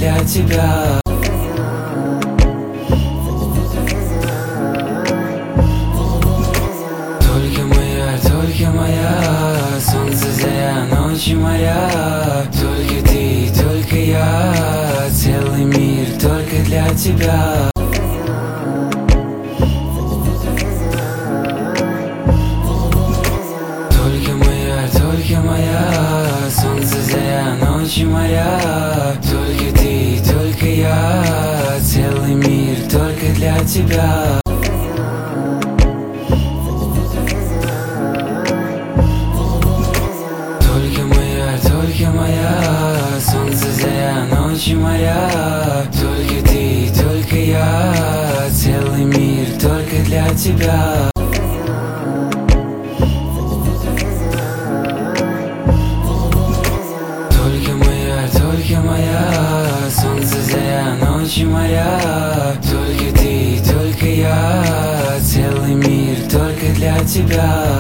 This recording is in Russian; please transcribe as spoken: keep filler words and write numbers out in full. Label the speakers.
Speaker 1: для тебя. Только моя, только моя, солнце, заря, ночи моря. Только ты, только я, целый мир только для тебя. Только моя, только моя, солнце, заря, ночи моря. Только ты, только я, целый мир только для тебя. Только моя, только моя, солнце, заря, ночи моря. Только ты, только я, целый мир только для тебя. Только моя, только моя, солнце, заря, ночи моря. Только ты, только я, целый мир только для тебя.